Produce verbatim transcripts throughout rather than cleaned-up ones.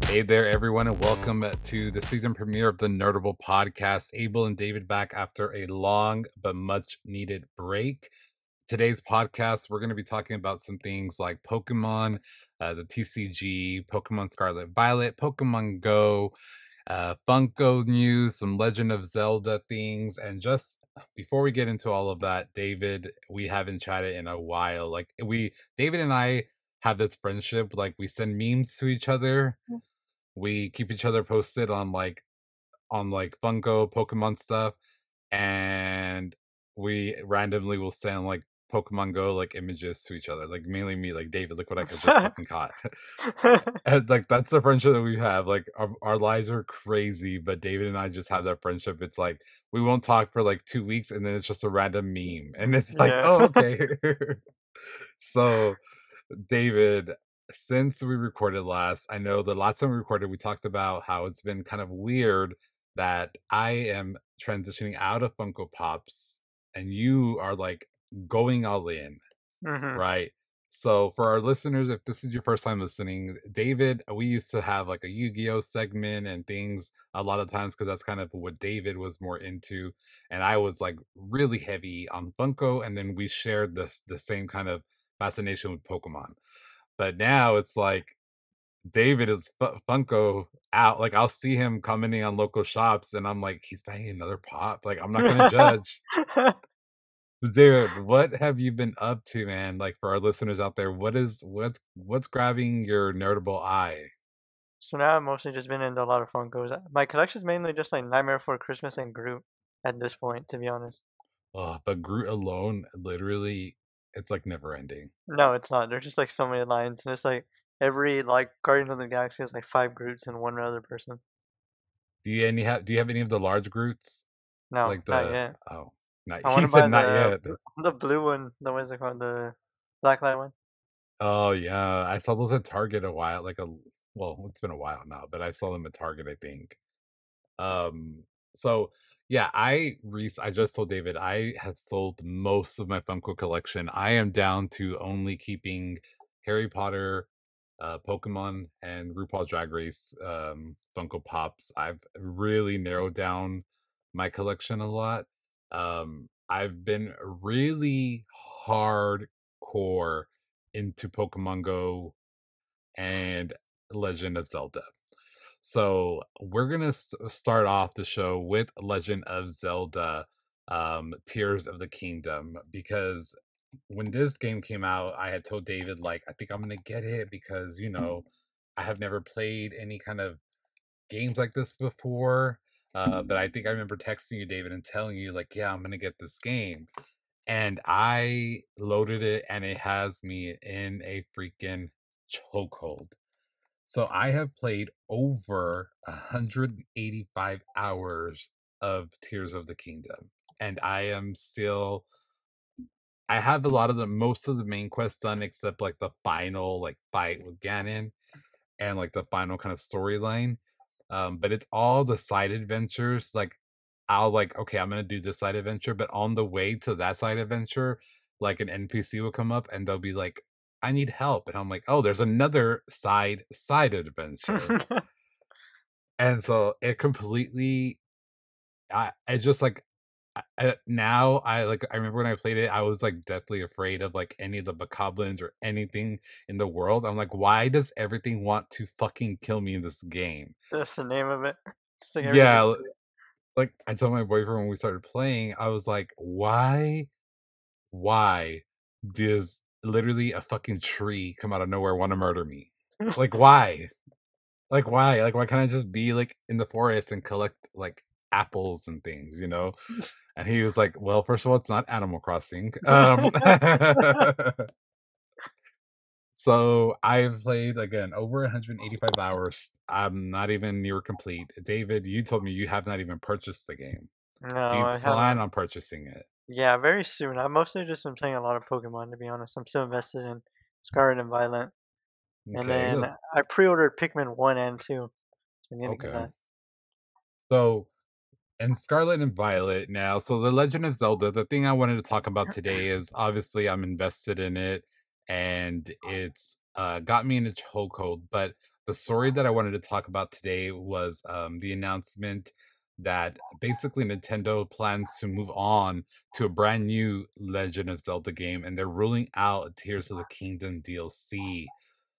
Hey there, everyone, and welcome to the season premiere of the Nerdable podcast. Abel and David back after a long but much needed break. Today's podcast, we're going to be talking about some things like Pokemon, uh, the T C G, Pokemon Scarlet Violet, Pokemon Go, uh, Funko news, some Legend of Zelda things. And just before we get into all of that, David, we haven't chatted in a while. Like, we, David and I have this friendship, like, we send memes to each other. We keep each other posted on like on like Funko Pokemon stuff, and we randomly will send like Pokemon Go like images to each other. Like mainly me, like David, look what I could just fucking caught. And like that's the friendship that we have. Like our, our lives are crazy, but David and I just have that friendship. It's like we won't talk for like two weeks, and then it's just a random meme, and it's like, Yeah. oh okay. So David, since we recorded last, I know the last time we recorded, we talked about how it's been kind of weird that I am transitioning out of Funko Pops and you are like going all in, hmm right? So for our listeners, if this is your first time listening, David, we used to have like a Yu-Gi-Oh segment and things a lot of times because that's kind of what David was more into, and I was like really heavy on Funko, and then we shared the the same kind of fascination with Pokemon. But now it's like David is Fu- Funko out. Like I'll see him commenting on local shops, and I'm like, he's buying another pop. Like I'm not gonna judge. David, what have you been up to, man? Like for our listeners out there, what is what's what's grabbing your notable eye? So now I've mostly just been into a lot of Funkos. My collection's mainly just like Nightmare Before Christmas and Groot at this point, to be honest. Oh, but Groot alone, literally, it's like never ending. No, it's not. There's just like so many lines, and it's like every like Guardian of the Galaxy has like five Groots and one other person. Do you any have do you have any of the large Groots? No, Like not the yet. oh, not I want he to said buy not the yet. the blue one. The what is it called? The blacklight one. Oh yeah, I saw those at Target a while, like a well, it's been a while now, but I saw them at Target, I think. Um, so yeah, I re- I just told David I have sold most of my Funko collection. I am down to only keeping Harry Potter, uh, Pokemon, and RuPaul Drag Race um, Funko Pops. I've really narrowed down my collection a lot. Um, I've been really hardcore into Pokemon Go and Legend of Zelda. So we're gonna s- start off the show with Legend of Zelda, um, Tears of the Kingdom, because when this game came out, I had told David like I think I'm gonna get it because you know I have never played any kind of games like this before. Uh, but I think I remember texting you, David, and telling you like, yeah, I'm gonna get this game, and I loaded it, and it has me in a freaking chokehold. So I have played over one hundred eighty-five hours of Tears of the Kingdom, and I am still I have a lot of the most of the main quests done except like the final like fight with Ganon and like the final kind of storyline. Um, but it's all the side adventures. Like I'll like, okay, I'm gonna do this side adventure, but on the way to that side adventure, like an N P C will come up and they'll be like, I need help. And I'm like, oh, there's another side side adventure. And so it completely I I just like I, I- now I like I remember when I played it, I was like deathly afraid of like any of the bokoblins or anything in the world. I'm like, why does everything want to fucking kill me in this game? That's the name of it. It's like Yeah, everything. l- like I told my boyfriend when we started playing, I was like, why, why does literally a fucking tree come out of nowhere want to murder me? Like why? Like why? Like why can't I just be like in the forest and collect like apples and things, you know? And he was like, "Well, first of all, it's not Animal Crossing." Um, so I've played again over one hundred eighty-five hours. I'm not even near complete. David, you told me you have not even purchased the game. Do No, you I plan haven't. on purchasing it? Yeah, very soon. I've mostly just been playing a lot of Pokemon, to be honest. I'm still invested in Scarlet and Violet. And Okay, then good. I pre-ordered Pikmin one and two. So I need to get Okay. that. So and Scarlet and Violet now. So the Legend of Zelda, the thing I wanted to talk about today is obviously I'm invested in it and it's uh got me in a chokehold. But the story that I wanted to talk about today was um, the announcement that basically Nintendo plans to move on to a brand new Legend of Zelda game, and they're ruling out Tears of the Kingdom D L C.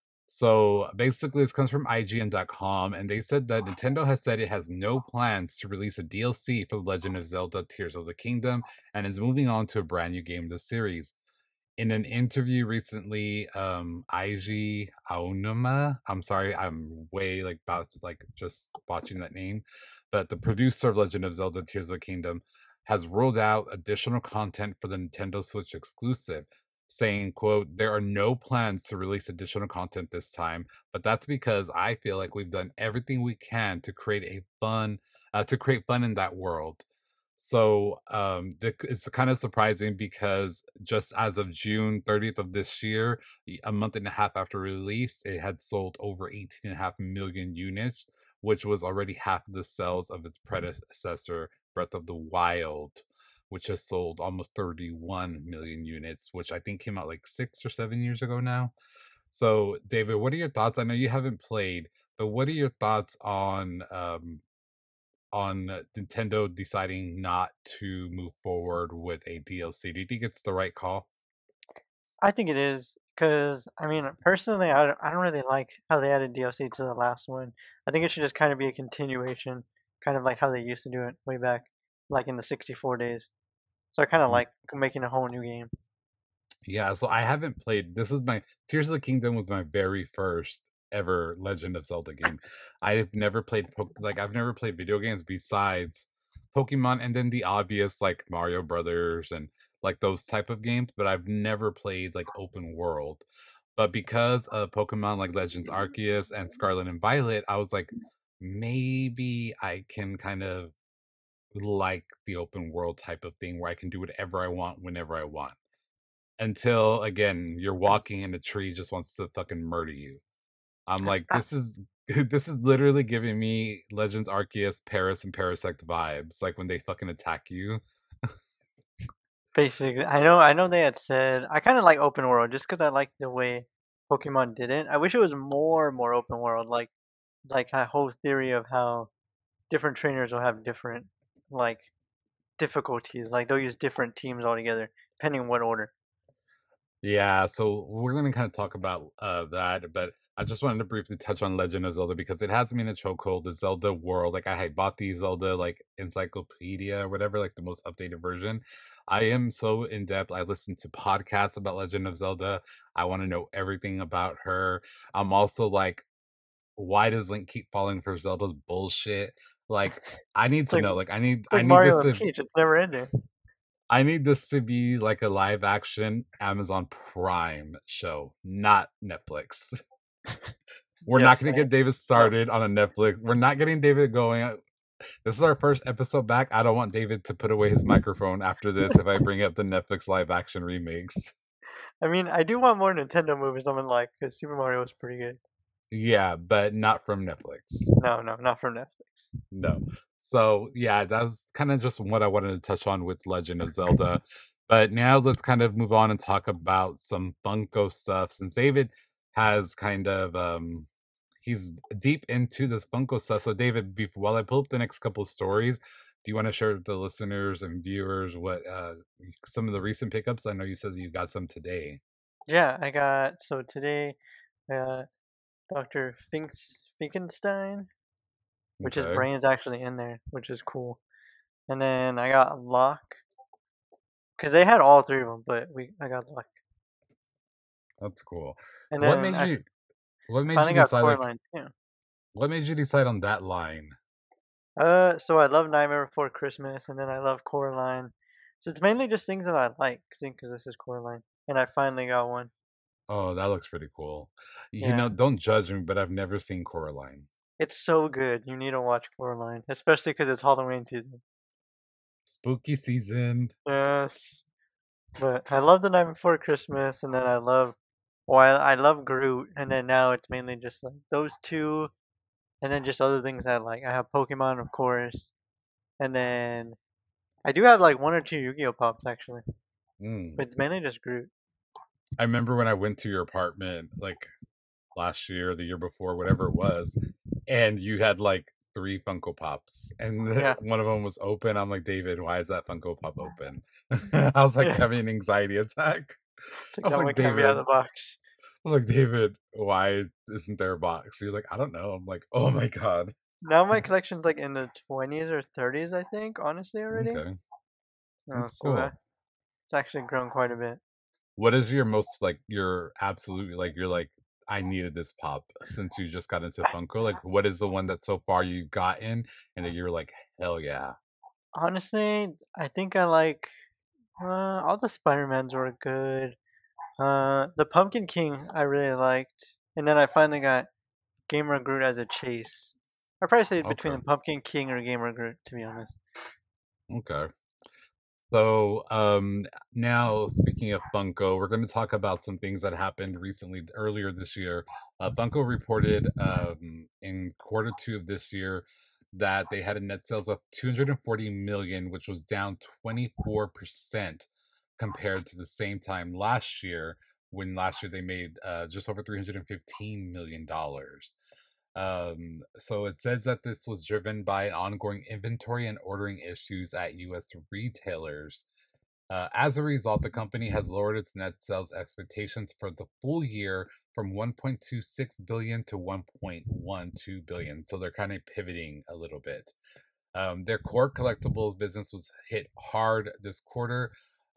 So basically, this comes from I G N dot com, and they said that Nintendo has said it has no plans to release a D L C for The Legend of Zelda Tears of the Kingdom and is moving on to a brand new game in the series. In an interview recently, um, Eiji Aonuma, I'm sorry, I'm way like about like just botching that name, but the producer of Legend of Zelda Tears of the Kingdom has rolled out additional content for the Nintendo Switch exclusive, saying, quote, there are no plans to release additional content this time, but that's because I feel like we've done everything we can to create a fun, uh, to create fun in that world. So um, the, it's kind of surprising because just as of June thirtieth of this year, y- a month and a half after release, it had sold over eighteen and a half million units, which was already half of the sales of its predecessor, Breath of the Wild, which has sold almost thirty-one million units, which I think came out like six or seven years ago now. So, David, what are your thoughts? I know you haven't played, but what are your thoughts on um, on uh, Nintendo deciding not to move forward with a D L C? Do you think it's the right call? I think it is because I mean, personally, I don't, I don't really like how they added D L C to the last one. I think it should just kind of be a continuation, kind of like how they used to do it way back, like in the sixty-four days. So I kind of Mm, like making a whole new game. Yeah, so I haven't played. This is my Tears of the Kingdom was my very first ever Legend of Zelda game. I've never played po- like I've never played video games besides Pokemon and then the obvious like Mario Brothers and like those type of games, but I've never played like open world. But because of Pokemon like Legends Arceus and Scarlet and Violet, I was like, maybe I can kind of like the open world type of thing where I can do whatever I want whenever I want. Until again, you're walking and a tree just wants to fucking murder you. I'm like, I, this is this is literally giving me Legends Arceus, Paris, and Parasect vibes. Like when they fucking attack you. Basically, I know I know they had said I kind of like open world just because I like the way Pokemon did it. I wish it was more more open world, like like a whole theory of how different trainers will have different like difficulties. Like they'll use different teams altogether, depending on what order. Yeah, so we're gonna kind of talk about uh that, but I just wanted to briefly touch on Legend of Zelda because it has me in a chokehold. The Zelda world, like I had bought the Zelda like encyclopedia or whatever, like the most updated version. I am so in depth. I listen to podcasts about Legend of Zelda. I want to know everything about her. I'm also like, why does Link keep falling for Zelda's bullshit? Like, I need It's to like know. Like, I need, it's I like need Mario this and to Peach. It's never ending. I need this to be like a live action Amazon Prime show, not Netflix. We're not Yes, going to I, get David no. started on a Netflix. We're not getting David going. This is our first episode back. I don't want David to put away his microphone after this if I bring up the Netflix live action remakes. I mean, I do want more Nintendo movies. I'm like, because Super Mario was pretty good. Yeah, but not from Netflix. No, no, not from Netflix. No. So yeah, that was kind of just what I wanted to touch on with Legend of Zelda. But now let's kind of move on and talk about some Funko stuff. Since David has kind of um he's deep into this Funko stuff. So David, before, while I pull up the next couple stories, do you want to share with the listeners and viewers what uh some of the recent pickups? I know you said you got some today. Yeah, I got so today, uh, Doctor Finks Finkenstein, which his Okay, brain is actually in there, which is cool. And then I got Locke, because they had all three of them, but we I got Locke. that's cool. And What then made I you what made you finally got decide like Coraline too. what made you decide on that line? Uh, so I love Nightmare Before Christmas, and then I love Coraline. So it's mainly just things that I like, because this is Coraline, and I finally got one. Oh, that looks pretty cool. You know, Yeah, don't judge me, but I've never seen Coraline. it's so good. You need to watch Coraline, especially because it's Halloween season. Spooky season. Yes, but I love the Night Before Christmas, and then I love, well, I, I love Groot, and then now it's mainly just like those two, and then just other things I like. I have Pokemon, of course, and then I do have like one or two Yu-Gi-Oh pops actually, Mm. but it's mainly just Groot. I remember when I went to your apartment, like last year, the year before, whatever it was, and you had like three Funko Pops, and Yeah, one of them was open. I'm like, David, why is that Funko Pop open? I was like yeah. having an anxiety attack. It's like I was that one like, can't be out David, of the box. I was like, David, why isn't there a box? He was like, I don't know. I'm like, oh my god. Now my collection's like in the twenties or thirties, I think, honestly already. Okay, Oh, that's so uh, cool. it's actually grown quite a bit. What is your most like your absolutely like you're like I needed this pop since you just got into Funko? Like, what is the one that so far you've gotten and that you're like, hell yeah? Honestly, I think I like uh, all the Spider-Mans were good. Uh, the Pumpkin King I really liked, and then I finally got Gamer Groot as a chase. I'd probably say between Okay, the Pumpkin King or Gamer Groot, to be honest. okay. So, um, now speaking of Funko, we're going to talk about some things that happened recently earlier this year. Uh, Funko reported um, in quarter two of this year that they had a net sales of two hundred forty million, which was down twenty-four percent compared to the same time last year, when last year they made uh, just over three hundred fifteen million dollars. Um, so it says that this was driven by an ongoing inventory and ordering issues at U S retailers. Uh, as a result, the company has lowered its net sales expectations for the full year from one point two six billion to one point one two billion. So they're kind of pivoting a little bit. Um, their core collectibles business was hit hard this quarter,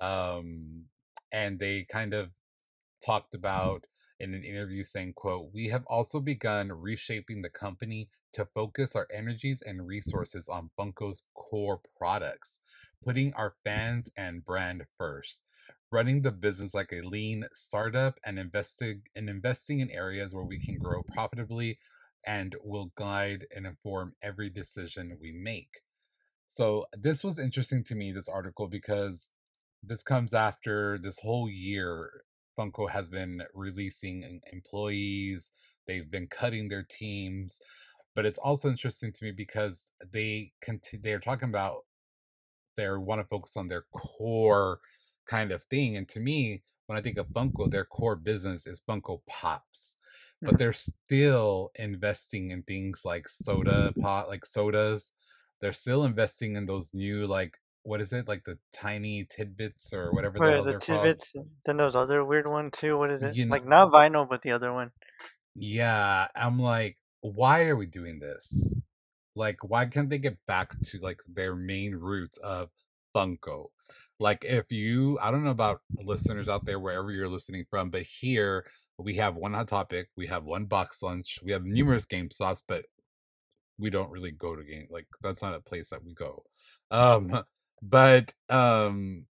um, and they kind of talked about in an interview saying, quote, we have also begun reshaping the company to focus our energies and resources on Funko's core products, putting our fans and brand first, running the business like a lean startup and investing and investing in areas where we can grow profitably and will guide and inform every decision we make. So this was interesting to me, this article, because this comes after this whole year Funko has been releasing em- employees, they've been cutting their teams, but it's also interesting to me because they conti- they're talking about they want to focus on their core kind of thing. And to me, when I think of Funko, their core business is Funko Pops. But Mhm. they're still investing in things like soda pot, like sodas. They're still investing in those new like what is it? Like the tiny tidbits or whatever the Wait, hell the they're called. tidbits. Then those other weird one too. What is it? You know, Like not vinyl, but the other one. yeah, I'm like, why are we doing this? Like, why can't they get back to like their main roots of Funko? Like, if you, I don't know about listeners out there wherever you're listening from, but here we have one hot topic, we have one box lunch, we have numerous game stops, but we don't really go to game. Like, that's not a place that we go. Um, but um,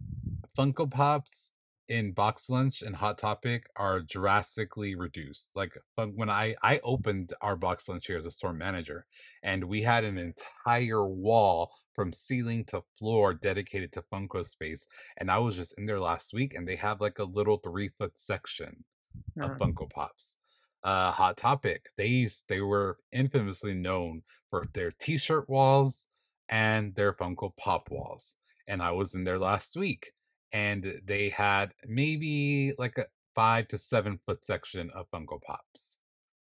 Funko Pops in Box Lunch and Hot Topic are drastically reduced. Like when I I opened our Box Lunch here as a store manager, and we had an entire wall from ceiling to floor dedicated to Funko space. And I was just in there last week, and they have like a little three foot section of Mhm. Funko Pops. Uh, Hot Topic. They used, they were infamously known for their T-shirt walls and their Funko Pop walls. And I was in there last week, and they had maybe like a five to seven foot section of Funko Pops.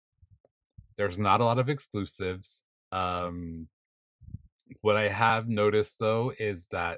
There's not a lot of exclusives. Um, what I have noticed though is that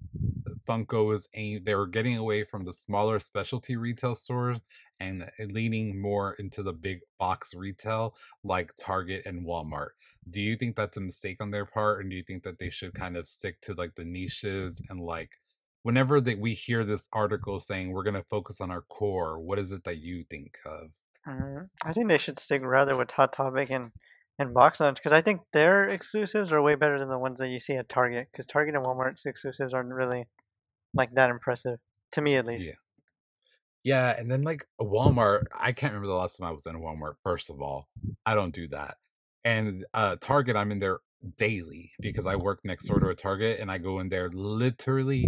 Funko is aim they were getting away from the smaller specialty retail stores and leaning more into the big box retail like Target and Walmart. Do you think that's a mistake on their part, and do you think that they should kind of stick to like the niches and like whenever that we hear this article saying we're going to focus on our core, what is it that you think of? Mhm. I think they should stick rather with Hot Topic and and Box Lunch because I think their exclusives are way better than the ones that you see at Target. Because Target and Walmart's exclusives aren't really like that impressive, to me at Yeah. least. Yeah, and then like Walmart, I can't remember the last time I was in a Walmart, first of all. I don't do that. And uh Target, I'm in there daily because I work next door to a Target, and I go in there literally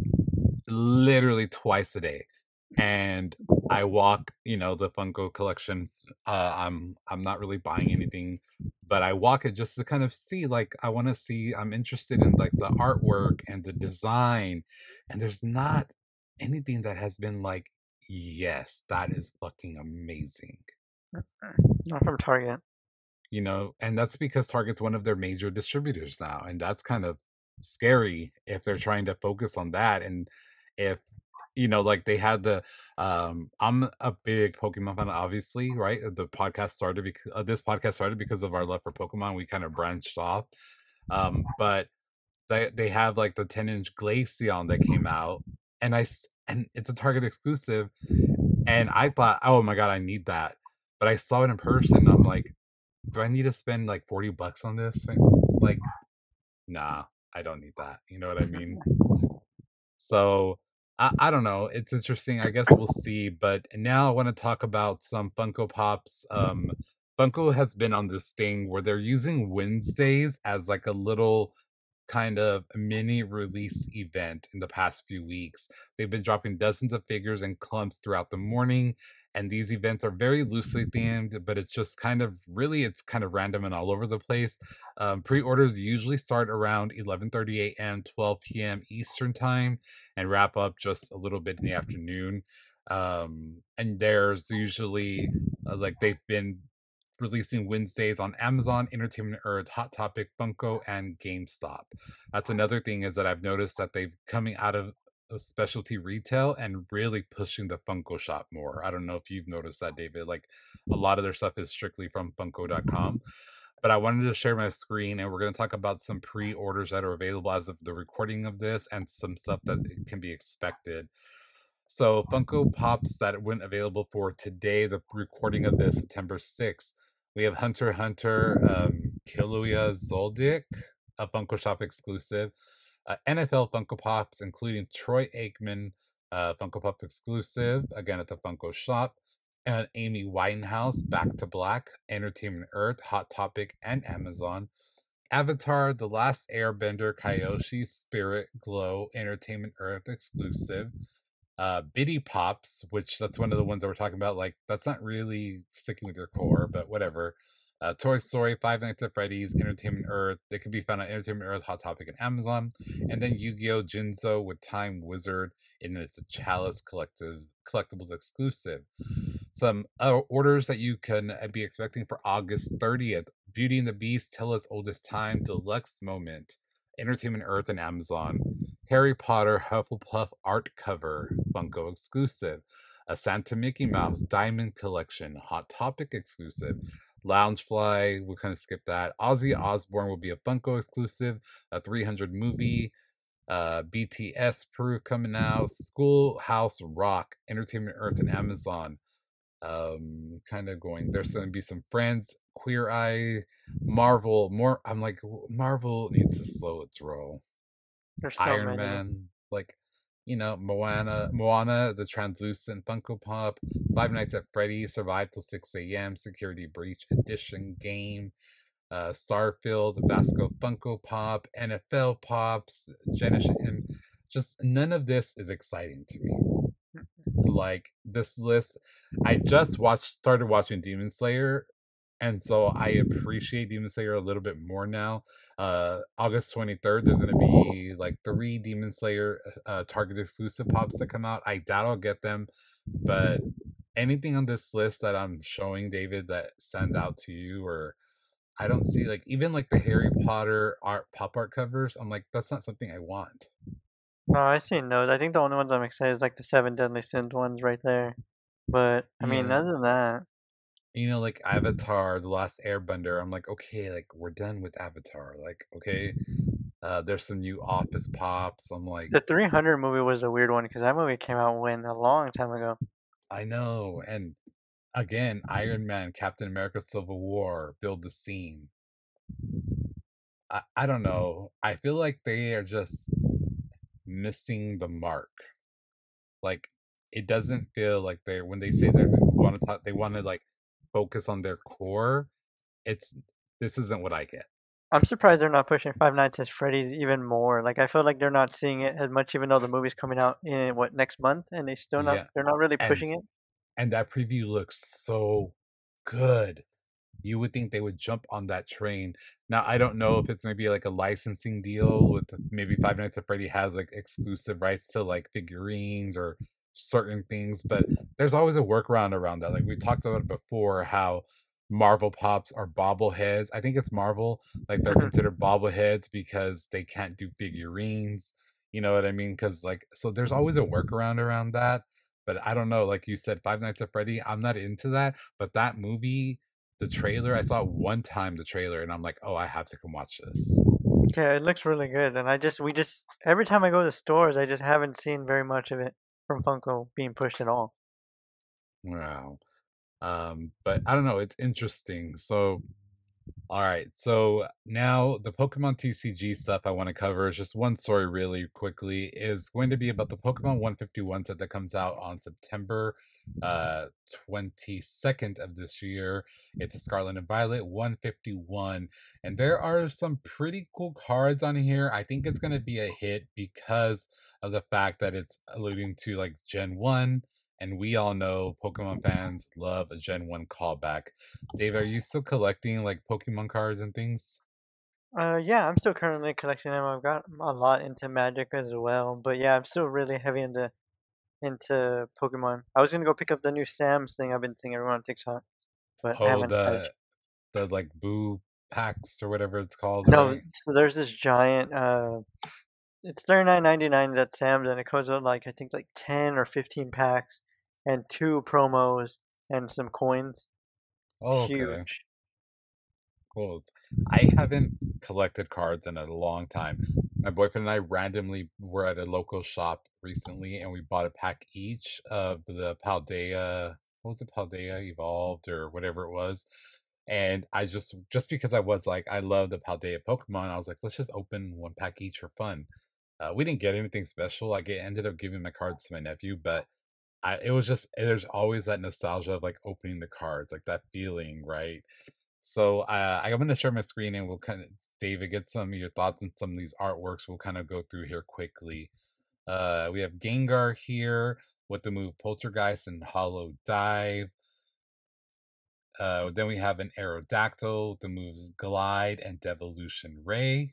literally twice a day. And I walk, you know, the Funko collections. Uh I'm I'm not really buying anything, but I walk it just to kind of see like I want to see I'm interested in like the artwork and the design. And there's not anything that has been like, yes, that is fucking amazing. Not from Target. You know, and that's because Target's one of their major distributors now, and that's kind of scary if they're trying to focus on that. And if you know, like they had the, um, I'm a big Pokemon fan, obviously, right? The podcast started because uh, this podcast started because of our love for Pokemon. We kind of branched off, um, but they they have like the ten inch Glaceon that came out, and I s- and it's a Target exclusive, and I thought, oh my god, I need that, but I saw it in person. And I'm like, do I need to spend like forty bucks on this thing? Like, nah, I don't need that. You know what I mean? So I, I don't know. It's interesting. I guess we'll see. But now I want to talk about some Funko Pops. Um, Funko has been on this thing where they're using Wednesdays as like a little kind of mini release event in the past few weeks. They've been dropping dozens of figures and clumps throughout the morning, and these events are very loosely themed, but it's just kind of really it's kind of random and all over the place. Um, pre-orders usually start around eleven thirty a.m., twelve p.m. Eastern time, and wrap up just a little bit in the afternoon. Um, and there's usually uh, like they've been releasing Wednesdays on Amazon, Entertainment Earth, Hot Topic, Funko, and GameStop. That's another thing is that I've noticed that they've coming out of specialty retail and really pushing the Funko shop more. I don't know if you've noticed that, David. Like a lot of their stuff is strictly from Funko dot com. But I wanted to share my screen, and we're going to talk about some pre-orders that are available as of the recording of this and some stuff that can be expected. So Funko Pops that went available for today, the recording of this September sixth. We have Hunter x Hunter, um, Killuia Zoldyck, a Funko Shop exclusive. Uh, N F L Funko Pops, including Troy Aikman, uh, Funko Pop exclusive, again at the Funko Shop. And Amy Winehouse, Back to Black, Entertainment Earth, Hot Topic, and Amazon. Avatar, The Last Airbender, Kyoshi, Spirit, Glow, Entertainment Earth exclusive. Uh, Bitty Pops, which that's one of the ones that we're talking about. Like, that's not really sticking with your core, but whatever. Uh, Toy Story, Five Nights at Freddy's, Entertainment Earth. They can be found on Entertainment Earth, Hot Topic, and Amazon. And then Yu-Gi-Oh! Jinzo with Time Wizard, and it's a Chalice collective collectibles exclusive. Some uh, orders that you can uh, be expecting for August thirtieth. Beauty and the Beast, Tell Us Oldest Time, Deluxe Moment, Entertainment Earth, and Amazon. Harry Potter Hufflepuff art cover, Funko exclusive. A Santa Mickey Mouse Diamond Collection, Hot Topic exclusive. Loungefly, we kind of skip that. Ozzy Osbourne will be a Funko exclusive. A three hundred movie. Uh, B T S proof coming out. Schoolhouse Rock, Entertainment Earth, and Amazon. Um, kind of going. There's going to be some Friends, Queer Eye, Marvel. More. I'm like, Marvel needs to slow its roll. There's so Iron many. Man, like, you know, Moana, Moana, the translucent Funko Pop, Five Nights at Freddy's, Survive Till six a.m., Security Breach Edition game, uh, Starfield, Vasco Funko Pop, N F L Pops, Genesis, and just none of this is exciting to me. Like this list, I just watched, started watching Demon Slayer, and so I appreciate Demon Slayer a little bit more now. Uh, August twenty-third, there's going to be like three Demon Slayer uh, Target exclusive pops that come out. I doubt I'll get them, but anything on this list that I'm showing, David, that stands out to you, or I don't see, like, even like the Harry Potter art pop art covers, I'm like, that's not something I want. No, I seen those. I think the only ones I'm excited is like the Seven Deadly Sins ones right there. But I mean, Yeah. other than that, You know, like Avatar, The Last Airbender, I'm like, okay, like we're done with Avatar. Like, okay, uh, there's some new Office pops. I'm like, the three hundred movie was a weird one because that movie came out when a long time ago. I know. And again, Iron Man, Captain America, Civil War, build the scene. I, I don't know. I feel like they are just missing the mark. Like, it doesn't feel like they when they say they want to talk, they want to like focus on their core. It's this isn't what I get. I'm surprised they're not pushing Five Nights at Freddy's even more. Like I feel like they're not seeing it as much, even though the movie's coming out in what next month, and they still not Yeah, they're not really and pushing it. and that preview looks so good. You would think they would jump on that train. Now, I don't know if it's maybe like a licensing deal with maybe Five Nights at Freddy has like exclusive rights to like figurines or certain things, but there's always a workaround around that. Like we talked about it before, how Marvel Pops are bobbleheads. I think it's Marvel, like they're Mhm. considered bobbleheads because they can't do figurines. You know what I mean? Because like, so there's always a workaround around that. But I don't know. Like you said, Five Nights at Freddy. I'm not into that. But that movie, the trailer, I saw it one time, the trailer, and I'm like, oh, I have to come watch this. Yeah, it looks really good, and I just we just every time I go to stores, I just haven't seen very much of it from Funko being pushed at all. Wow. Um, but I don't know. It's interesting. So all right. So now the Pokemon T C G stuff I want to cover is just one story really quickly is going to be about the Pokemon one fifty-one set that comes out on September uh twenty-second of this year. It's a Scarlet and Violet one fifty-one, and there are some pretty cool cards on here. I think it's going to be a hit because of the fact that it's alluding to like Gen one, and we all know Pokemon fans love a Gen one callback. Dave, are you still collecting like Pokemon cards and things? Uh, yeah, I'm still currently collecting them. I've got a lot into Magic as well, but yeah, I'm still really heavy into into Pokemon. I was gonna go pick up the new Sam's thing I've been seeing everyone on TikTok, but I Oh, haven't had a the chance. the like Boo packs or whatever it's called, No, right? so there's this giant. Uh, it's thirty-nine ninety-nine at Sam's, and it comes with like I think like ten or fifteen packs and two promos and some coins. It's Oh, okay. huge. Cool. I haven't collected cards in a long time. My boyfriend and I randomly were at a local shop recently and we bought a pack each of the Paldea, what was it, Paldea Evolved or whatever it was. And I just, just because I was like, I love the Paldea Pokemon, I was like, let's just open one pack each for fun. Uh, we didn't get anything special. Like, it ended up giving my cards to my nephew, but I, it was just, there's always that nostalgia of like opening the cards, like that feeling, right? So uh, I'm going to share my screen and we'll kind of, David, get some of your thoughts on some of these artworks. We'll kind of go through here quickly. Uh, we have Gengar here with the move Poltergeist and Hollow Dive. Uh, then we have an Aerodactyl, the moves Glide and Devolution Ray.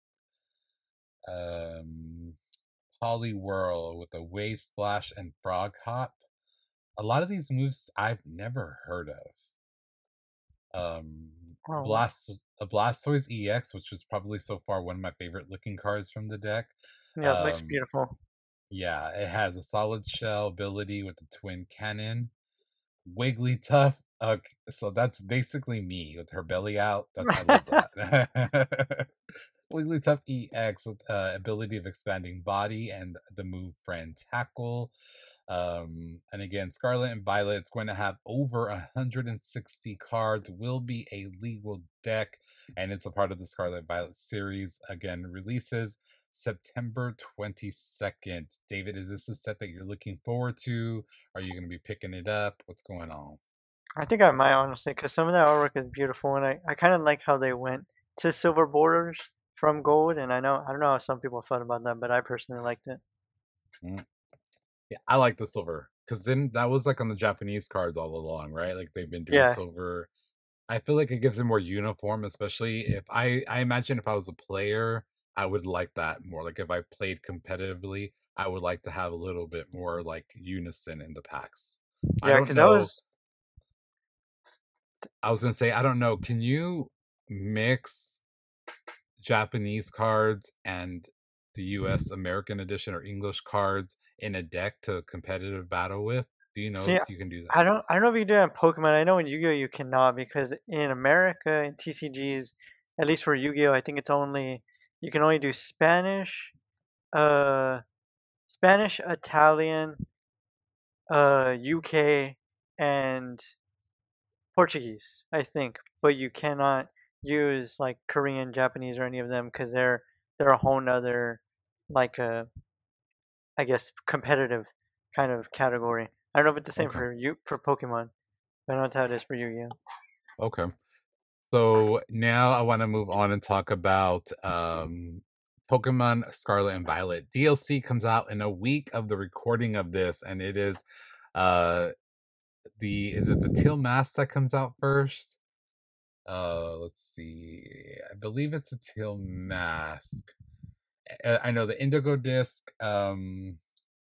Um, Poliwhirl with a Wave Splash and Frog Hop. A lot of these moves I've never heard of. Um, Oh, Blast a Blastoise E X, which was probably so far one of my favorite looking cards from the deck. yeah, it looks Um, beautiful. yeah, it has a solid shell ability with the twin cannon. Wigglytuff, uh, so that's basically me with her belly out. That's I love that. Wigglytuff E X with uh, ability of expanding body and the move Friend Tackle. Um, and again, Scarlet and Violet, it's going to have over one hundred sixty cards, will be a legal deck, and it's a part of the Scarlet Violet series. Again, releases September twenty-second. David, is this a set that you're looking forward to? Are you going to be picking it up? What's going on? I think I might honestly, because some of that artwork is beautiful, and I, I kind of like how they went to silver borders from gold. And I know I don't know how some people felt about that, but I personally liked it. Mm. Yeah, I like the silver because then that was like on the Japanese cards all along, right? Like they've been doing Yeah, silver. I feel like it gives it more uniform, especially if I I imagine if I was a player, I would like that more. Like if I played competitively, I would like to have a little bit more like unison in the packs. I yeah, don't because that know. was I was gonna say I don't know. Can you mix Japanese cards and the U S American edition or English cards in a deck to competitive battle with? Do you know see, if you can do that? I don't I don't know if you do it in Pokemon. I know in Yu-Gi-Oh you cannot because in America in T C Gs, at least for Yu-Gi-Oh, I think it's only you can only do Spanish, uh, Spanish, Italian, uh, U K, and Portuguese, I think, but you cannot use like Korean, Japanese, or any of them because they're they're a whole nother like uh I guess competitive kind of category. I don't know if it's the same Okay. for you for Pokemon, but I know that's how it is for Yu-Gi-Oh. Okay. So now I want to move on and talk about um, Pokemon Scarlet and Violet. D L C comes out in a week of the recording of this, and it is uh the is it the Teal Mask that comes out first? Uh, let's see. I believe it's a Teal Mask. Uh, I know the Indigo Disc. Um,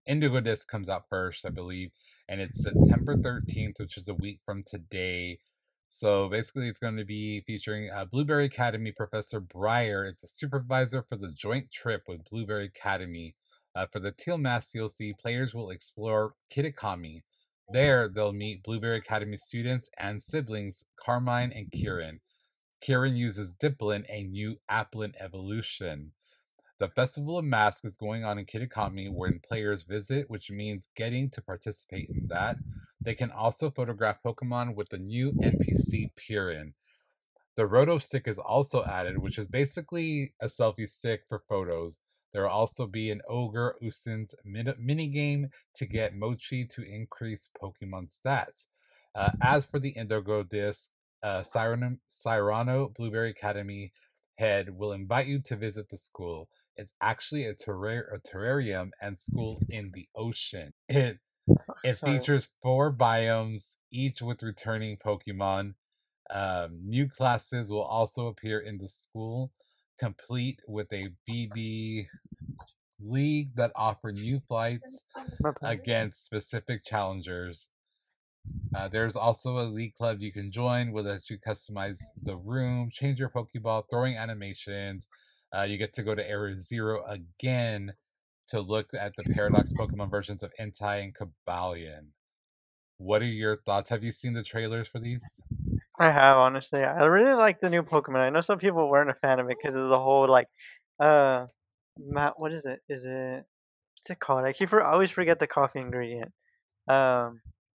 Indigo Disc comes out first, I believe, and it's September thirteenth, which is a week from today. So basically, it's going to be featuring uh, Blueberry Academy Professor Breyer. It's a supervisor for the joint trip with Blueberry Academy. Uh, for the Teal Mask D L C, players will explore Kitakami. There, they'll meet Blueberry Academy students and siblings Carmine and Kieran. Kieran uses Diplin, a new Applin evolution. The Festival of Masks is going on in Kitakami when players visit, which means getting to participate in that. They can also photograph Pokemon with the new N P C Pirin. The Roto Stick is also added, which is basically a selfie stick for photos. There will also be an Ogre Usins mini game to get Mochi to increase Pokemon stats. Uh, as for the Indigo Disc, uh, Cyrano, Cyrano Blueberry Academy head will invite you to visit the school. It's actually a, terrar- a terrarium and school in the ocean. It it Sorry. features four biomes, each with returning Pokemon. Um, new classes will also appear in the school, complete with a B B league that offer new flights My bad. against specific challengers. Uh, there's also a league club you can join where lets you customize the room, change your Pokeball, throwing animations. Uh, you get to go to Area Zero again to look at the Paradox Pokemon versions of Entei and Cobalion. What are your thoughts? Have you seen the trailers for these? I have honestly. I really like the new Pokemon. I know some people weren't a fan of it because of the whole like, uh, ma- what is it? Is it what's it called? I keep for I always forget the coffee ingredient. Um,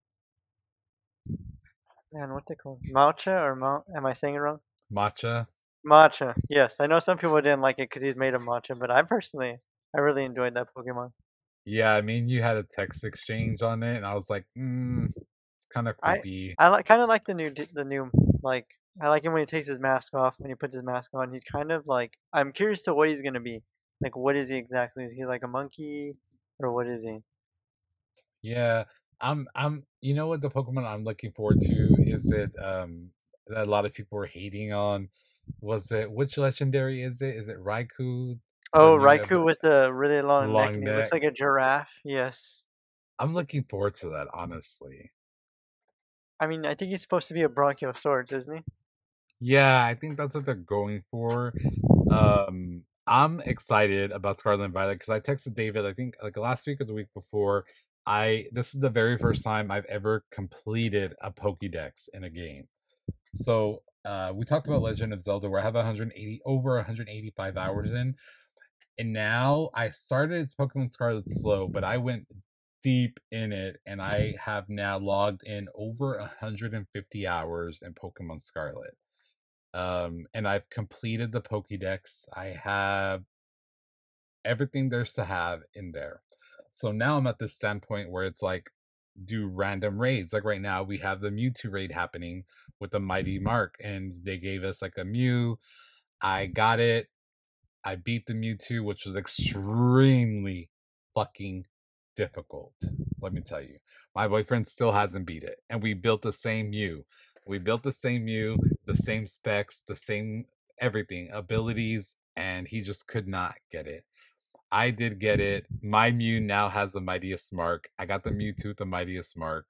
man, what's it called? Matcha or ma- am I saying it wrong? Matcha? Matcha. Yes, I know some people didn't like it because he's made of matcha, but I personally, I really enjoyed that Pokemon. Yeah, I mean, you had a text exchange on it, and I was like, mm, it's kind of I creepy. I like kind of like the new d- the new like I like him when he takes his mask off. When he puts his mask on, he kind of like I'm curious to what he's gonna be. Like, what is he exactly? Is he like a monkey, or what is he? Yeah, I'm, I'm, you know what the Pokemon I'm looking forward to is it, um, that a lot of people were hating on. Was it, which legendary is it? Is it Raikou, the Oh, new ab- Raikou with the really long neck, long and he looks neck? like a giraffe. Yes. I'm looking forward to that, honestly. I mean, I think he's supposed to be a Bronchiosaurus, isn't he? Yeah, I think that's what they're going for. Um, I'm excited about Scarlet and Violet because I texted David, I think like last week or the week before. I This is the very first time I've ever completed a Pokédex in a game. So uh, we talked about Legend of Zelda, where I have one hundred eighty over one hundred eighty-five hours in, and now I started Pokemon Scarlet slow, but I went deep in it, and I have now logged in over one hundred fifty hours in Pokemon Scarlet. Um, and I've completed the Pokédex. I have everything there's to have in there. So now I'm at this standpoint where it's like, do random raids. Like right now, we have the Mewtwo raid happening with the Mighty Mark, and they gave us like a Mew. I got it. I beat the Mewtwo, which was extremely fucking difficult. Let me tell you, my boyfriend still hasn't beat it, and we built the same Mew. We built the same Mew, the same specs, the same everything, abilities, and he just could not get it. I did get it. My Mew now has the Mightiest Mark. I got the Mewtwo with the Mightiest Mark.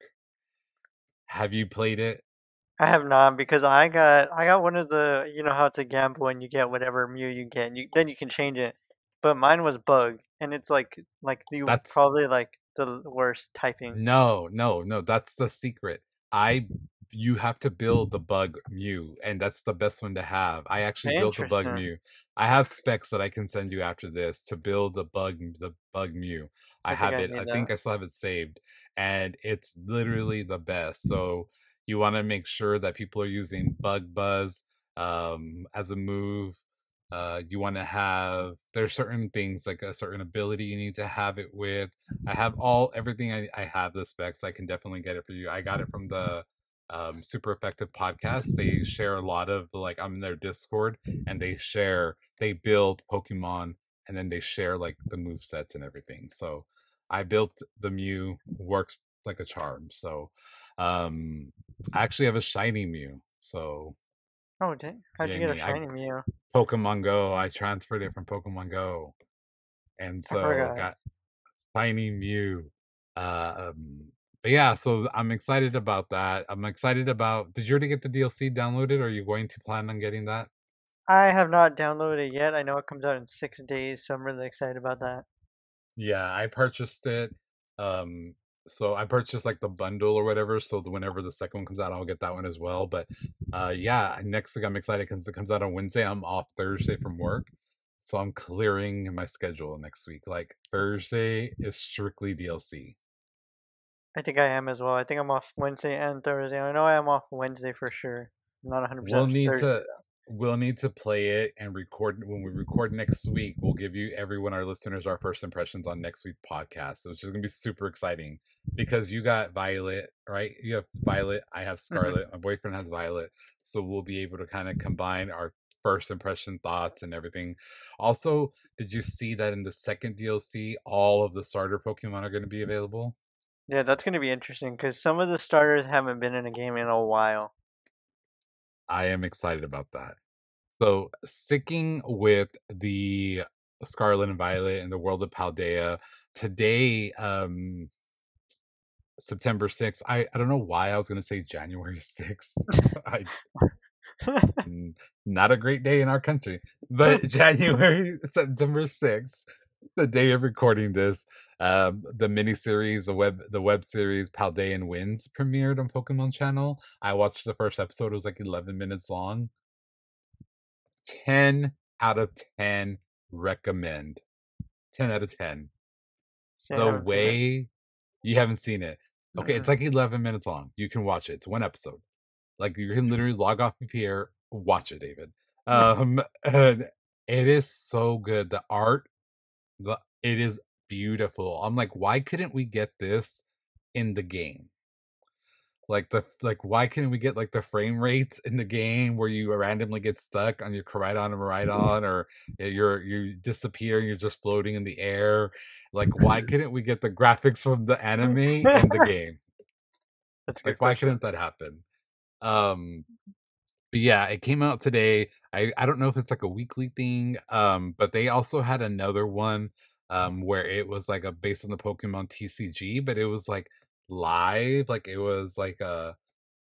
Have you played it? I have not because I got I got one of the you know how it's a gamble and you get whatever Mew you get and you then you can change it. But mine was bug and it's like like the That's probably like the worst typing. No, no, no, that's the secret. I You have to build the bug Mew, and that's the best one to have. I actually built the bug Interesting. Mew. I have specs that I can send you after this to build the bug the bug Mew. I I think have I it. I need think that. I still have it saved, and it's literally the best. So you want to make sure that people are using Bug Buzz um, as a move. Uh, you want to have there's certain things like a certain ability you need to have it with. I have all everything. I, I have the specs. I can definitely get it for you. I got it from the um, Super Effective podcast. They share a lot of like I'm in their Discord, and they share they build Pokemon, and then they share like the move sets and everything. So I built the Mew, works like a charm. So um, I actually have a shiny Mew. So Oh, dang. How'd you yay get a me! I shiny Mew? Pokemon Go. I transferred it from Pokemon Go, and I so forgot. got Finding Mew. Uh, um, but yeah, so I'm excited about that. I'm excited about. Did you already get the D L C downloaded? Or are you going to plan on getting that? I have not downloaded it yet. I know it comes out in six days, so I'm really excited about that. Yeah, I purchased it. Um, so I purchased like the bundle or whatever. So that whenever the second one comes out, I'll get that one as well. But uh, yeah, next week I'm excited because it comes out on Wednesday. I'm off Thursday from work, so I'm clearing my schedule next week. Like Thursday is strictly D L C. I think I am as well. I think I'm off Wednesday and Thursday. I know I am off Wednesday for sure. I'm not We'll one hundred percent need Thursday to we'll need to play it and record when we record next week. We'll give you everyone our listeners our first impressions on next week's podcast. So it's just gonna be super exciting because you got Violet, right? You have Violet, I have though. Scarlet, my boyfriend has Violet. So we'll be able to kind of combine our first impression thoughts and everything. Also, did you see that in the second D L C, all of the starter Pokemon are going to be available? Yeah, that's gonna be interesting because some of the starters haven't been in a game in a while. I am excited about that. So, sticking with the Scarlet and Violet and the world of Paldea, today, um, September sixth, I, I don't know why I was going to say January sixth. I n- Not a great day in our country, but January, September sixth, the day of recording this, um, the miniseries, the web, the web series Paldean Winds premiered on Pokemon Channel. I watched the first episode; it was like eleven minutes long. ten out of ten recommend. ten out of ten. See, I The haven't seen it. way you haven't seen it. Okay, it's Mm-mm. like eleven minutes long. You can watch it. It's one episode. Like you can literally log off of here, watch it, David. Um and it is so good. The art, the it is beautiful. I'm like, why couldn't we get this in the game? Like the like why can't we get like the frame rates in the game where you randomly get stuck on your Koridon and Maridon, or you're you disappear and you're just floating in the air? Like why couldn't we get the graphics from the anime in the game? That's a Like good why question. couldn't that happen? Um but yeah, it came out today. I I don't know if it's like a weekly thing, um, but they also had another one um where it was like a based on the Pokemon T C G, but it was like live, like it was like a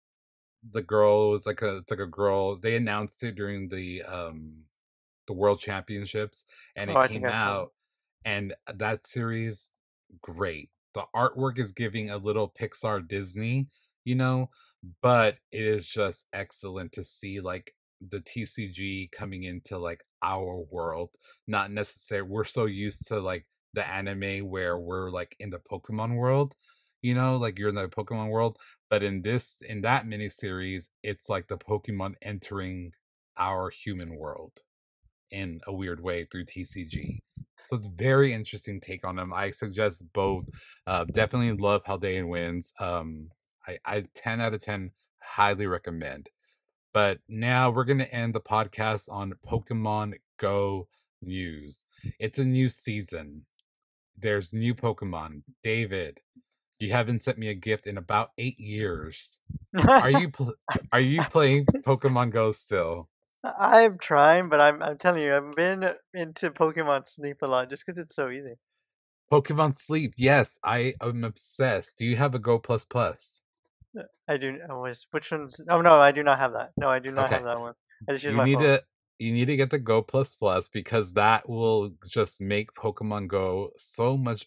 the girl was like a it's like a girl. They announced it during the um the World Championships, and Oh, it I think came I saw that. out, and that series great. The artwork is giving a little Pixar Disney, you know, but it is just excellent to see like the T C G coming into like our world. Not necessarily we're so used to like the anime where we're like in the Pokemon world, you know, like you're in the Pokemon world. But in this in that miniseries, it's like the Pokemon entering our human world in a weird way through T C G. So it's very interesting take on them. I suggest both. Uh, definitely love Paldean Wins. Um, I, I ten out of ten highly recommend. But now we're gonna end the podcast on Pokemon Go news. It's a new season. There's new Pokemon. David, you haven't sent me a gift in about eight years. Are you pl- are you playing Pokemon Go still? I'm trying, but I'm I'm telling you, I've been into Pokemon Sleep a lot just because it's so easy. Pokemon Sleep. Yes, I am obsessed. Do you have a Go Plus Plus? Uh, I do. I was. Which one's? Oh no, I do not have that. No, I do not Okay. have that one. I just use You my need phone. to you need to get the Go Plus Plus because that will just make Pokemon Go so much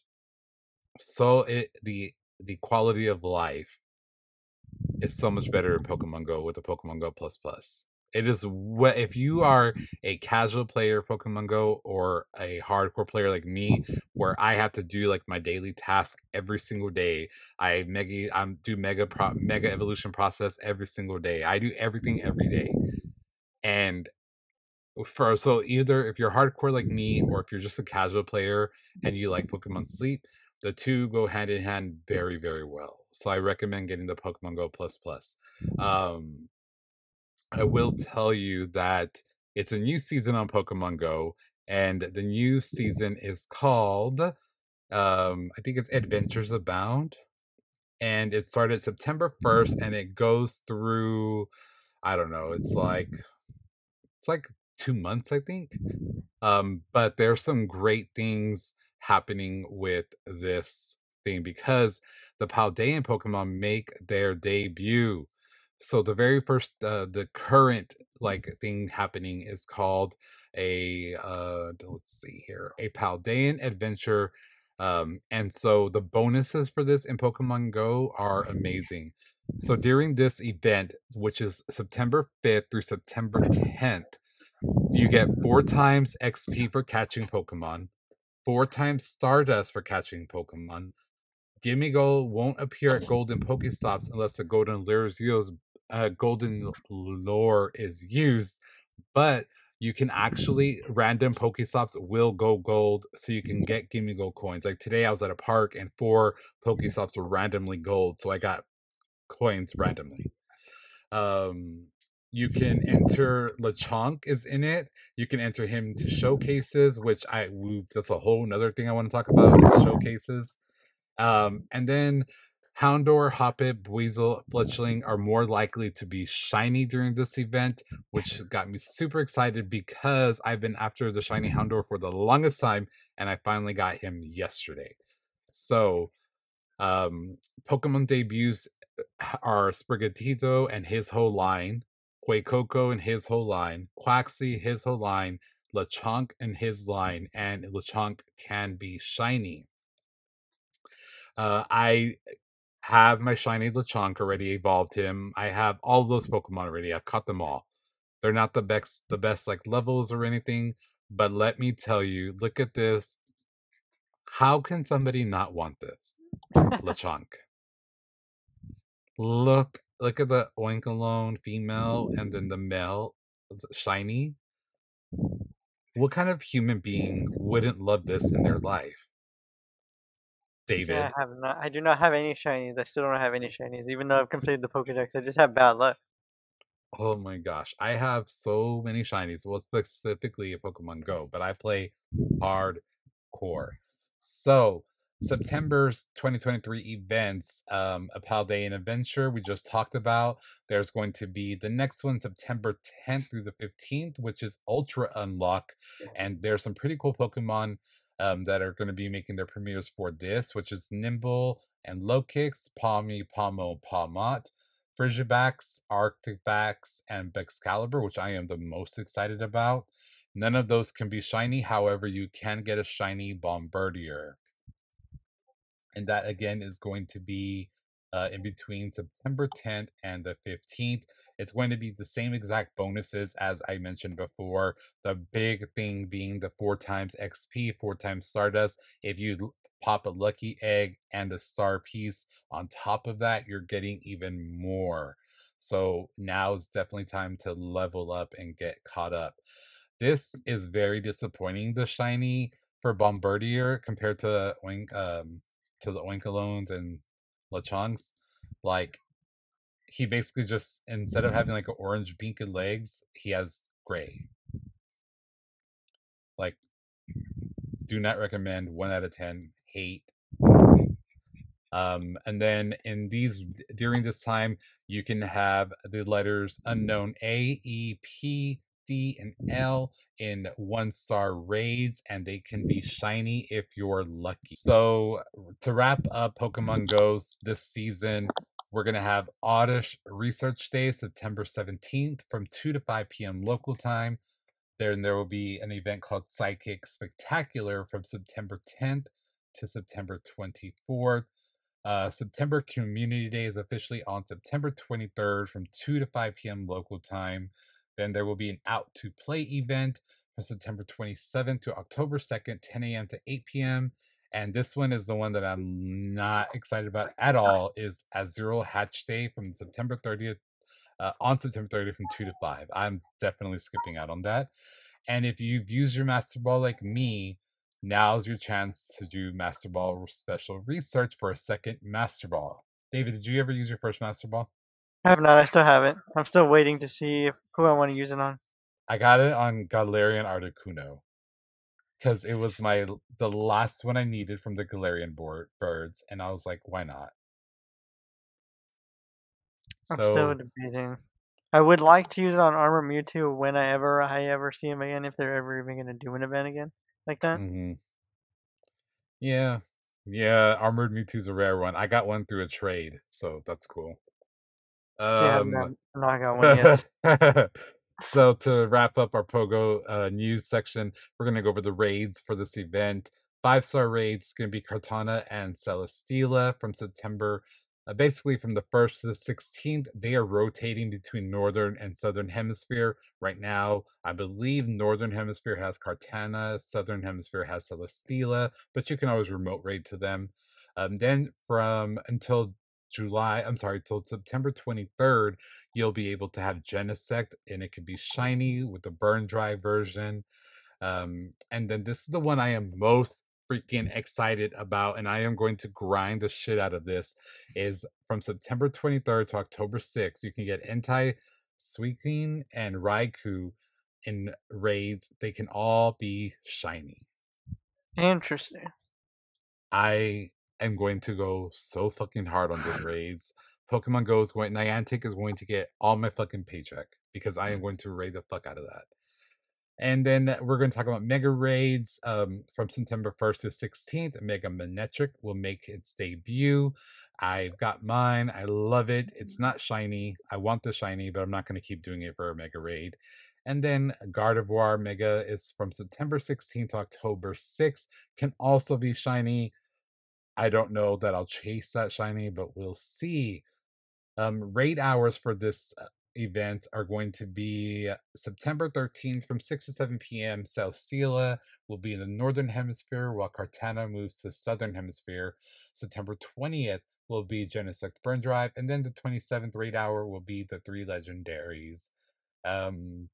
so it the the quality of life is so much better in Pokemon Go with the Pokemon Go Plus Plus. It is what if you are a casual player of Pokemon Go or a hardcore player like me, where I have to do like my daily task every single day. I mega I'm do mega pro, mega evolution process every single day. I do everything every day. And for so either if you're hardcore like me or if you're just a casual player and you like Pokemon Sleep, the two go hand in hand very very well. So I recommend getting the Pokemon Go Plus Plus. Um, I will tell you that it's a new season on Pokemon Go, and the new season is called um, I think it's Adventures Abound, and it started September first, and it goes through I don't know, it's like it's like two months I think. Um, but there's some great things happening with this thing because the Paldean Pokemon make their debut. So the very first, uh, the current like thing happening is called a uh, let's see here, a Paldean Adventure. Um, and so the bonuses for this in Pokemon Go are amazing. So during this event, which is September fifth through September tenth, you get four times X P for catching Pokemon, four times Stardust for catching Pokemon. Gimmighoul won't appear at Golden Pokestops unless the Golden Lure is used. Uh, Golden Lure is used, but you can actually random Pokestops will go gold, so you can get Gimmighoul coins. Like today, I was at a park and four Pokestops were randomly gold, so I got coins randomly. Um, you can enter Lechonk is in it. You can enter him to showcases, which I that's a whole nother thing I want to talk about is showcases. Um, and then Houndour, Hoppip, Weasel, Fletchling are more likely to be shiny during this event, which got me super excited because I've been after the shiny Houndour for the longest time, and I finally got him yesterday. So, um, Pokemon debuts are Sprigatito and his whole line, Quacoco and his whole line, Quaxly, his whole line, Lechonk and his line, and Lechonk can be shiny. Uh, I have my shiny Lechonk already evolved him. I have all those Pokemon already. I've caught them all. They're not the best, the best like levels or anything, but let me tell you, look at this. How can somebody not want this Lechonk? Look, look at the Oinkologne female and then the male shiny. What kind of human being wouldn't love this in their life? See, I David. have not. I do not have any shinies. I still don't have any shinies, even though I've completed the Pokedex. I just have bad luck. Oh my gosh. I have so many shinies. Well, specifically a Pokemon Go, but I play hardcore. So, September's twenty twenty-three events, um, a Paldean Adventure, we just talked about. There's going to be the next one, September tenth through the fifteenth, which is Ultra Unlock. And there's some pretty cool Pokemon um, that are going to be making their premieres for this, which is Nimble and Lokix, Palmy, Pomo, Palmot. Frigibax, Arcticbax, and Bexcalibur, which I am the most excited about. None of those can be shiny, however, you can get a shiny Bombardier. And that again is going to be uh, in between September tenth and the fifteenth. It's going to be the same exact bonuses as I mentioned before. The big thing being the four times X P, four times Stardust. If you pop a lucky egg and a star piece on top of that, you're getting even more. So now is definitely time to level up and get caught up. This is very disappointing, the shiny for Bombardier compared to Oink, um, to the Oinkolones and Lechonks. Like, he basically just, instead of having like an orange beak and legs, he has gray. Like, do not recommend. One out of ten. Hate. Um, and then in these, during this time, you can have the letters unknown A, E, P, D, and L in one star raids, and they can be shiny if you're lucky. So, to wrap up Pokemon Go's this season, we're going to have Oddish Research Day, September seventeenth from two to five p.m. local time. Then there will be an event called Psychic Spectacular from September tenth to September twenty-fourth. Uh, September Community Day is officially on September twenty-third from two to five p.m. local time. Then there will be an Out to Play event from September twenty-seventh to October second, ten a.m. to eight p.m. And this one is the one that I'm not excited about at all, is Azurill Hatch Day from September thirtieth, uh, on September thirtieth from two to five. I'm definitely skipping out on that. And if you've used your Master Ball like me, now's your chance to do Master Ball special research for a second Master Ball. David, did you ever use your first Master Ball? I have not. I still haven't. I'm still waiting to see if, who I want to use it on. I got it on Galarian Articuno because it was my the last one I needed from the Galarian board, birds, and I was like, why not? I'm still So, debating. I would like to use it on Armor Mewtwo whenever I ever see him again, if they're ever even going to do an event again like that. mm-hmm. Yeah. Yeah, Armored Mewtwo's a rare one. I got one through a trade, so that's cool. See, I have Um not, not got one yet. so to wrap up our Pogo uh, news section, we're gonna go over the raids for this event. Five star raids is gonna be Cartana and Celesteela from September. Uh, basically, from the first to the sixteenth, they are rotating between northern and southern hemisphere. Right now, I believe northern hemisphere has Cartana, southern hemisphere has Celesteela, but you can always remote raid to them. Um, then from until July, I'm sorry, till September twenty-third, you'll be able to have Genesect, and it could be shiny with the burn dry version. Um, and then this is the one I am most freaking excited about, and I am going to grind the shit out of this. Is from September twenty-third to October sixth, you can get Entei, Suicune, and Raikou in raids. They can all be shiny. Interesting. I am going to go so fucking hard on those raids. Pokemon Go is going, Niantic is going to get all my fucking paycheck because I am going to raid the fuck out of that. And then we're going to talk about mega raids um, from September first to sixteenth. Mega Manectric will make its debut. I've got mine. I love it. It's not shiny. I want the shiny, but I'm not going to keep doing it for a mega raid. And then Gardevoir Mega is from September sixteenth to October sixth. Can also be shiny. I don't know that I'll chase that shiny, but we'll see. Um, raid hours for this uh, event are going to be September thirteenth from six to seven p m. Celesteela will be in the northern hemisphere, while Cartana moves to southern hemisphere. September twentieth will be Genesect Burn Drive, and then the twenty-seventh raid hour will be the three legendaries. Um,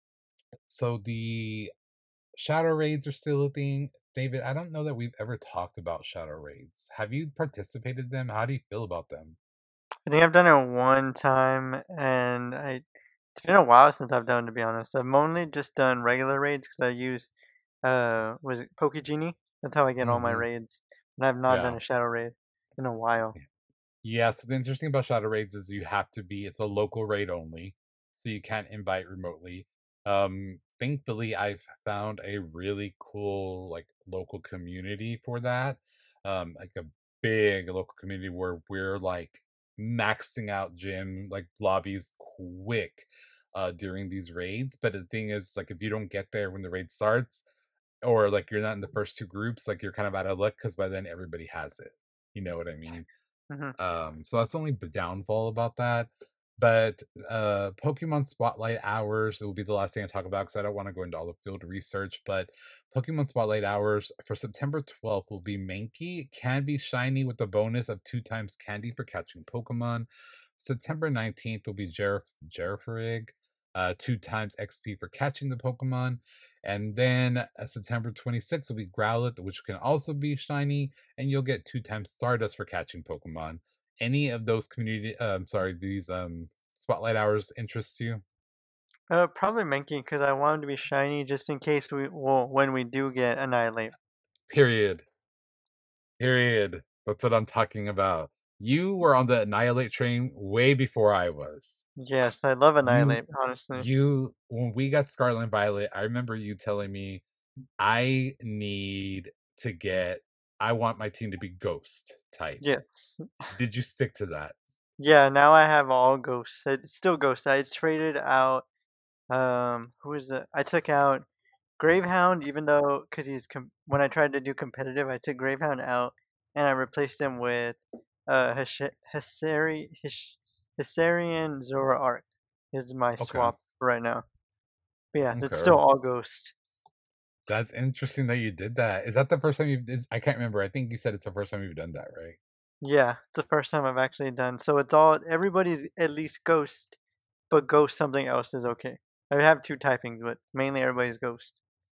so the Shadow raids are still a thing. David, I don't know that we've ever talked about shadow raids. Have you participated in them? How do you feel about them? I think I've done it one time, and I it's been a while since I've done, to be honest. I've only just done regular raids because I use uh was it Pokegenie? That's how I get all my Hmm. raids, and I've not done Yeah. a shadow raid in a while. Yeah, so the interesting about shadow raids is you have to be it's a local raid only, so you can't invite remotely. Um, thankfully, I've found a really cool like local community for that. Um, like a big local community where we're like maxing out gym like lobbies quick uh during these raids. But the thing is, like if you don't get there when the raid starts, or like you're not in the first two groups, like you're kind of out of luck because by then everybody has it. You know what I mean? Hmm. Um, so that's the only b- downfall about that. But uh, Pokemon Spotlight Hours will be the last thing I talk about because I don't want to go into all the field research. But Pokemon Spotlight Hours for September twelfth will be Mankey. Can be shiny with the bonus of two times candy for catching Pokemon. September nineteenth will be Jerif- Jeriferig. Uh, two times X P for catching the Pokemon. And then uh, September twenty-sixth will be Growlithe, which can also be shiny, and you'll get two times Stardust for catching Pokemon. Any of those community, uh, I'm sorry, these um spotlight hours interest you? Uh, probably Mankey because I want him to be shiny just in case we well when we do get Annihilate. Period. Period. That's what I'm talking about. You were on the Annihilate train way before I was. Yes, I love You, Annihilate, honestly. you, when we got Scarlet and Violet, I remember you telling me I need to get, I want my team to be Ghost type. Yes. Did you stick to that? Yeah, now I have all ghosts. It's still ghosts. I traded out um who is it? I took out Gravehound even though because he's com when I tried to do competitive, I took Gravehound out and I replaced him with uh Hish Hyseri Hish Hyserian Zoroark is my Okay. swap right now. But yeah, it's still Okay. all ghosts. That's interesting that you did that. Is that the first time you've is I can't remember. I think you said it's the first time you've done that, right? Yeah, it's the first time I've actually done. So it's all everybody's at least ghost, but ghost something else is okay. I have two typings, but mainly everybody's ghost.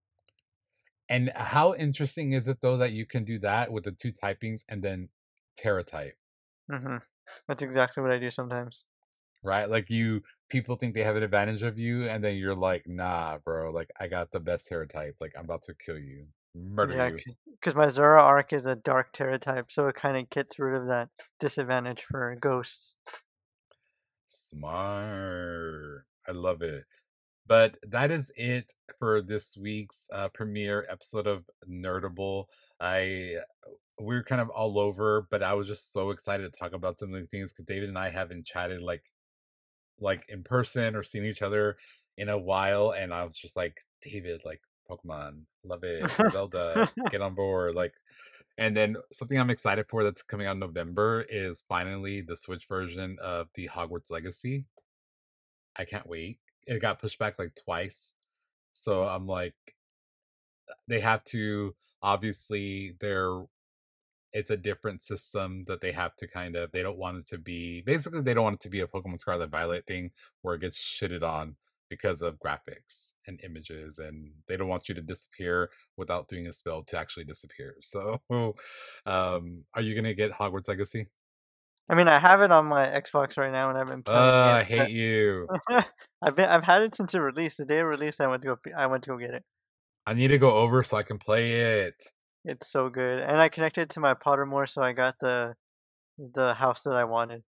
And how interesting is it though that you can do that with the two typings and then Terra type, Hmm. That's exactly what I do sometimes. right? Like you people think they have an advantage of you, and then you're like, nah, bro, like I got the best Terra type. Like I'm about to kill you, murder Yeah, you. because my Zoroark is a dark Terra type, so it kind of gets rid of that disadvantage for ghosts. Smart. I love it. But that is it for this week's uh, premiere episode of Nerdable. I we're kind of all over, but I was just so excited to talk about some of the things because David and I haven't chatted like like in person or seen each other in a while, and I was just like, David, like Pokemon, love it, Zelda, get on board, like. And then something I'm excited for that's coming out in November is finally the Switch version of the Hogwarts Legacy. I can't wait. It got pushed back like twice, so I'm like, they have to obviously they're it's a different system that they have to kind of they don't want it to be basically they don't want it to be a Pokemon Scarlet Violet thing where it gets shitted on because of graphics and images, and they don't want you to disappear without doing a spell to actually disappear. So um are you gonna get Hogwarts Legacy? I mean, I have it on my Xbox right now, and I've been playing uh it. I hate you. But I've been I've had it since it released. The day it released, I went to go p- I went to go get it. I need to go over so I can play it. It's so good, and I connected it to my Pottermore, so I got the the house that I wanted.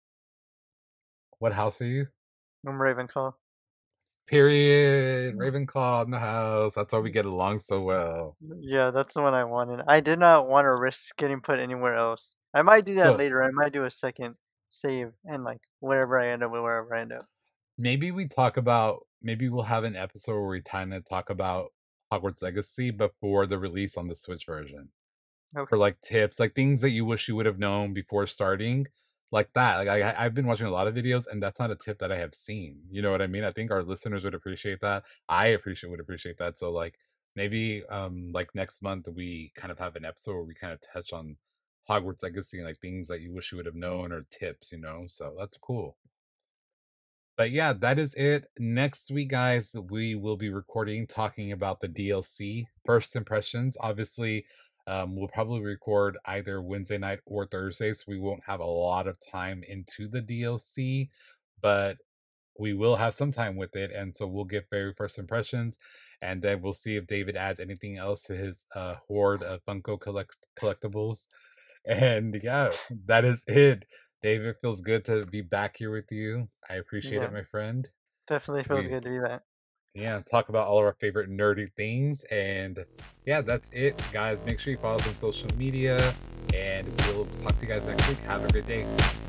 What house are you? I'm Ravenclaw. Period. Ravenclaw in the house. That's why we get along so well. Yeah, that's the one I wanted. I did not want to risk getting put anywhere else. I might do that So later. I might do a second save and like wherever I end up, wherever I end up. maybe we talk about maybe we'll have an episode where we kind of talk about Hogwarts Legacy before the release on the Switch version. For Okay. like tips, like things that you wish you would have known before starting, like that. Like I, I've been watching a lot of videos, and that's not a tip that I have seen. You know what I mean? I think our listeners would appreciate that. I appreciate would appreciate that. So like maybe um like next month we kind of have an episode where we kind of touch on Hogwarts Legacy and like things that you wish you would have known or tips. You know, so that's cool. But yeah, that is it. Next week, guys, we will be recording talking about the D L C first impressions. Obviously, um, we'll probably record either Wednesday night or Thursday, so we won't have a lot of time into the D L C, but we will have some time with it. And so we'll get very first impressions, and then we'll see if David adds anything else to his uh, hoard of Funko collect- collectibles. And yeah, that is it. David, feels good to be back here with you. I appreciate it, Yeah, my friend. definitely feels We good to be back. yeah, talk about all of our favorite nerdy things. And yeah, that's it. Guys, make sure you follow us on social media, and we'll talk to you guys next week. Have a good day.